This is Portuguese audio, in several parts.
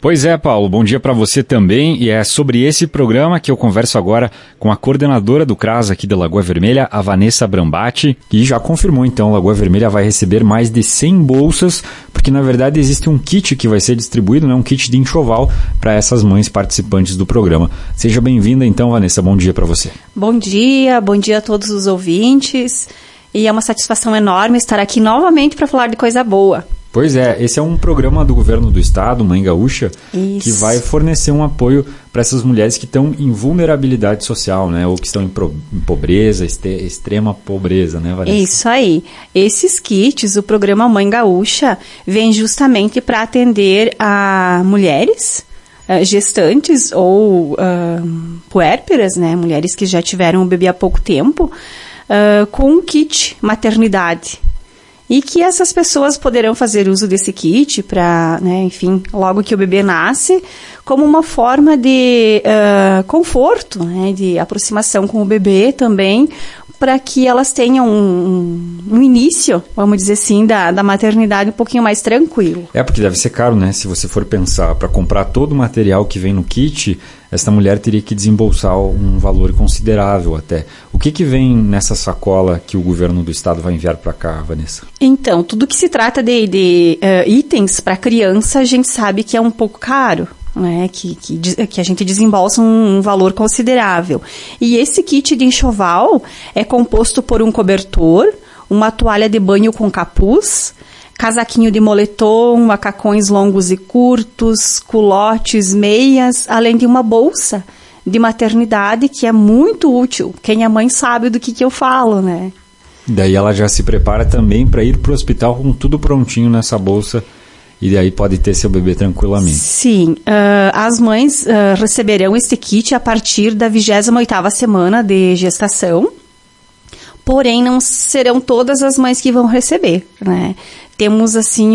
Pois é, Paulo, bom dia para você também, e é sobre esse programa que eu converso agora com a coordenadora do CRAS aqui da Lagoa Vermelha, a Vanessa Brambati, que já confirmou então, a Lagoa Vermelha vai receber mais de 100 bolsas, porque na verdade existe um kit que vai ser distribuído, né, um kit de enxoval para essas mães participantes do programa. Seja bem-vinda então, Vanessa, bom dia para você. Bom dia a todos os ouvintes, e é uma satisfação enorme estar aqui novamente para falar de coisa boa. Pois é, esse é um programa do governo do estado, Mãe Gaúcha, que vai fornecer um apoio para essas mulheres que estão em vulnerabilidade social, né? Ou que estão em pobreza, extrema pobreza, né, Vanessa? Isso aí. Esses kits, o programa Mãe Gaúcha, vem justamente para atender a mulheres gestantes ou puérperas, né? Mulheres que já tiveram o bebê há pouco tempo, com um kit maternidade. E que essas pessoas poderão fazer uso desse kit para, né, enfim, logo que o bebê nasce, como uma forma de conforto, né, de aproximação com o bebê também, para que elas tenham um início, vamos dizer assim, da maternidade um pouquinho mais tranquilo. É, porque deve ser caro, né? Se você for pensar, para comprar todo o material que vem no kit, essa mulher teria que desembolsar um valor considerável até. O que vem nessa sacola que o governo do estado vai enviar para cá, Vanessa? Então, tudo que se trata de itens para criança, a gente sabe que é um pouco caro. Né, que a gente desembolsa um valor considerável. E esse kit de enxoval é composto por um cobertor, uma toalha de banho com capuz, casaquinho de moletom, macacões longos e curtos, culotes, meias, além de uma bolsa de maternidade que é muito útil. Quem é mãe sabe do que eu falo, né? Daí ela já se prepara também para ir para o hospital com tudo prontinho nessa bolsa. E daí pode ter seu bebê tranquilamente. Sim, as mães receberão este kit a partir da 28ª semana de gestação, porém não serão todas as mães que vão receber, né? Temos, assim,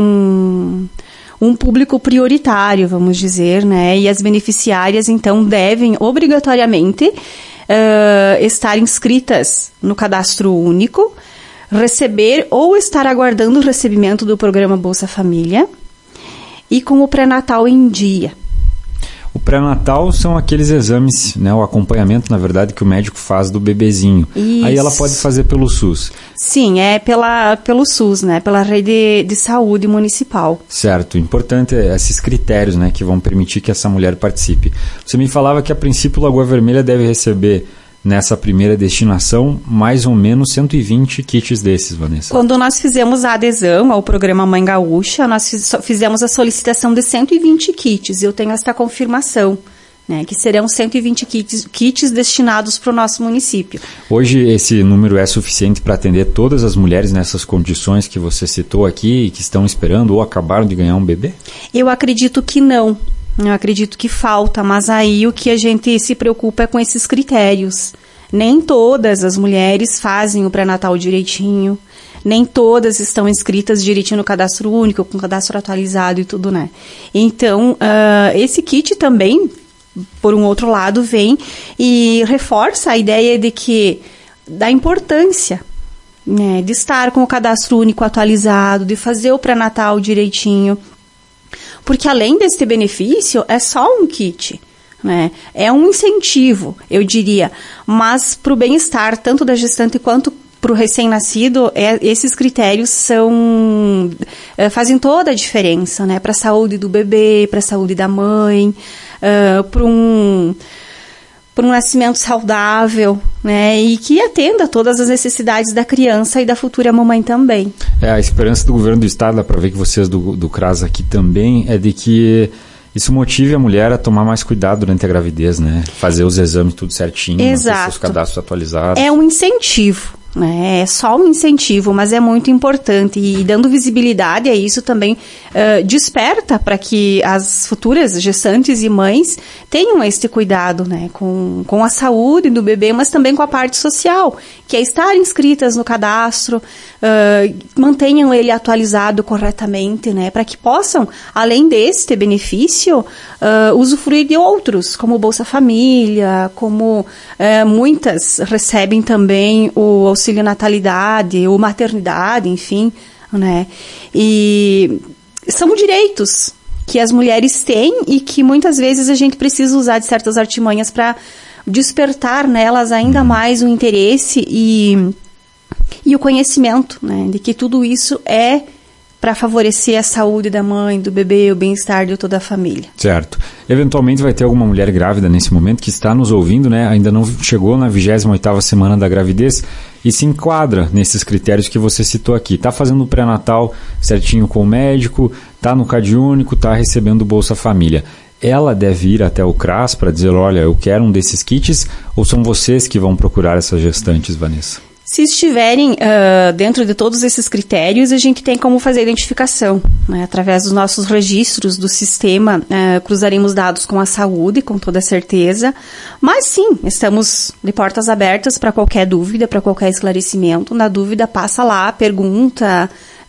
um público prioritário, vamos dizer, né? E as beneficiárias, então, devem obrigatoriamente estar inscritas no cadastro único, receber ou estar aguardando o recebimento do programa Bolsa Família e com o pré-natal em dia. O pré-natal são aqueles exames, né, o acompanhamento, na verdade, que o médico faz do bebezinho. Isso. Aí ela pode fazer pelo SUS. Sim, é pelo SUS, né, pela rede de saúde municipal. Certo, importante esses critérios, né, que vão permitir que essa mulher participe. Você me falava que a princípio Lagoa Vermelha deve receber nessa primeira destinação, mais ou menos 120 kits desses, Vanessa. Quando nós fizemos a adesão ao programa Mãe Gaúcha, nós fizemos a solicitação de 120 kits. Eu tenho esta confirmação, né, que serão 120 kits destinados para o nosso município. Hoje esse número é suficiente para atender todas as mulheres nessas condições que você citou aqui e que estão esperando ou acabaram de ganhar um bebê? Eu acredito que não. Eu acredito que falta, mas aí o que a gente se preocupa é com esses critérios. Nem todas as mulheres fazem o pré-natal direitinho, nem todas estão inscritas direitinho no cadastro único, com cadastro atualizado e tudo, né? Então, esse kit também, por um outro lado, vem e reforça a ideia da importância, né, de estar com o cadastro único atualizado, de fazer o pré-natal direitinho. Porque além desse benefício, é só um kit, né? É um incentivo, eu diria, mas para o bem-estar tanto da gestante quanto para o recém-nascido, esses critérios fazem toda a diferença, né? Para a saúde do bebê, para a saúde da mãe, para um nascimento saudável, né, e que atenda todas as necessidades da criança e da futura mamãe também. A esperança do governo do estado, dá para ver que vocês do CRAS aqui também, é de que isso motive a mulher a tomar mais cuidado durante a gravidez, né, fazer os exames tudo certinho, exato, manter seus cadastros atualizados. É um incentivo. É só um incentivo, mas é muito importante e dando visibilidade a isso também desperta para que as futuras gestantes e mães tenham este cuidado, né, com a saúde do bebê, mas também com a parte social, que é estar inscritas no cadastro, mantenham ele atualizado corretamente, né, para que possam, além deste benefício, usufruir de outros, como Bolsa Família, como muitas recebem também o auxílio natalidade, ou maternidade, enfim, né? E são direitos que as mulheres têm e que muitas vezes a gente precisa usar de certas artimanhas para despertar nelas ainda mais o interesse e o conhecimento, né, de que tudo isso é para favorecer a saúde da mãe, do bebê, o bem-estar de toda a família. Certo. Eventualmente vai ter alguma mulher grávida nesse momento que está nos ouvindo, né? Ainda não chegou na 28ª semana da gravidez e se enquadra nesses critérios que você citou aqui. Está fazendo o pré-natal certinho com o médico, está no CadÚnico, está recebendo o Bolsa Família. Ela deve ir até o CRAS para dizer, olha, eu quero um desses kits, ou são vocês que vão procurar essas gestantes, Vanessa? Se estiverem dentro de todos esses critérios, a gente tem como fazer a identificação, né? Através dos nossos registros do sistema, cruzaremos dados com a saúde, com toda certeza. Mas sim, estamos de portas abertas para qualquer dúvida, para qualquer esclarecimento. Na dúvida, passa lá, pergunta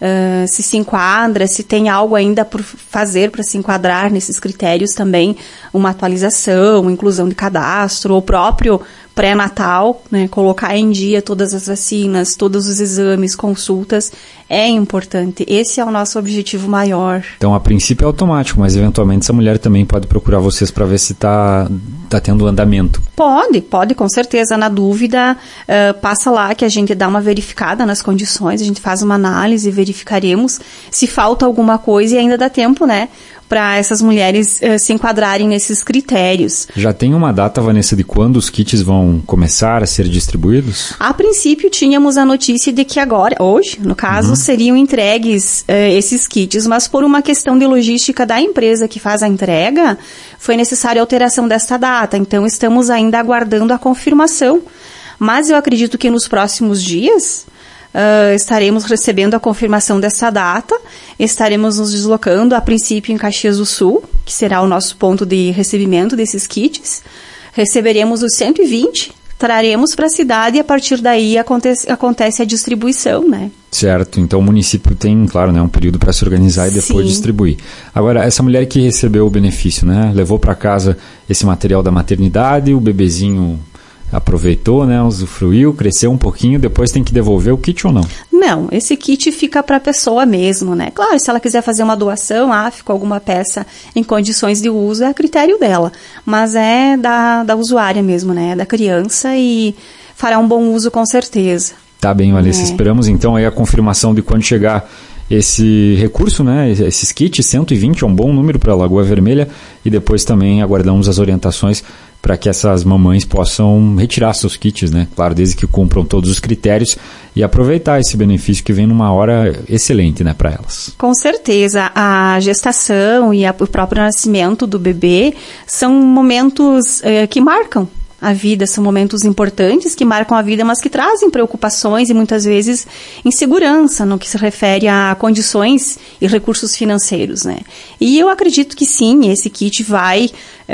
se enquadra, se tem algo ainda por fazer para se enquadrar nesses critérios também, uma atualização, inclusão de cadastro, ou próprio pré-natal, né, colocar em dia todas as vacinas, todos os exames, consultas, é importante. Esse é o nosso objetivo maior. Então, a princípio é automático, mas eventualmente essa mulher também pode procurar vocês para ver se está tendo andamento. Pode, com certeza. Na dúvida, passa lá que a gente dá uma verificada nas condições, a gente faz uma análise e verificaremos se falta alguma coisa e ainda dá tempo, né, para essas mulheres se enquadrarem nesses critérios. Já tem uma data, Vanessa, de quando os kits vão começar a ser distribuídos? A princípio, tínhamos a notícia de que agora, hoje, no caso, seriam entregues esses kits, mas por uma questão de logística da empresa que faz a entrega, foi necessária a alteração desta data. Então, estamos ainda aguardando a confirmação. Mas eu acredito que nos próximos dias estaremos recebendo a confirmação dessa data, estaremos nos deslocando, a princípio, em Caxias do Sul, que será o nosso ponto de recebimento desses kits. Receberemos os 120, traremos para a cidade e a partir daí acontece a distribuição, né? Certo, então o município tem, claro, né, um período para se organizar e depois distribuir. Agora, essa mulher que recebeu o benefício, né, levou para casa esse material da maternidade, o bebezinho aproveitou, né, usufruiu, cresceu um pouquinho, depois tem que devolver o kit ou não? Não, esse kit fica para a pessoa mesmo, né? Claro, se ela quiser fazer uma doação, ficou alguma peça em condições de uso, é a critério dela. Mas é da usuária mesmo, né? Da criança e fará um bom uso com certeza. Tá bem, Vanessa. Esperamos então aí a confirmação de quando chegar esse recurso, né, esses kits, 120 é um bom número para a Lagoa Vermelha e depois também aguardamos as orientações para que essas mamães possam retirar seus kits, né, claro, desde que cumpram todos os critérios e aproveitar esse benefício que vem numa hora excelente, né, para elas. Com certeza, a gestação e o próprio nascimento do bebê são momentos que marcam a vida, são momentos importantes que marcam a vida, mas que trazem preocupações e muitas vezes insegurança no que se refere a condições e recursos financeiros, né? E eu acredito que sim, esse kit vai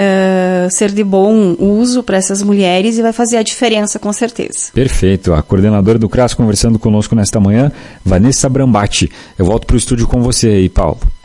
ser de bom uso para essas mulheres e vai fazer a diferença, com certeza. Perfeito. A coordenadora do CRAS conversando conosco nesta manhã, Vanessa Brambati. Eu volto para o estúdio com você aí, Paulo.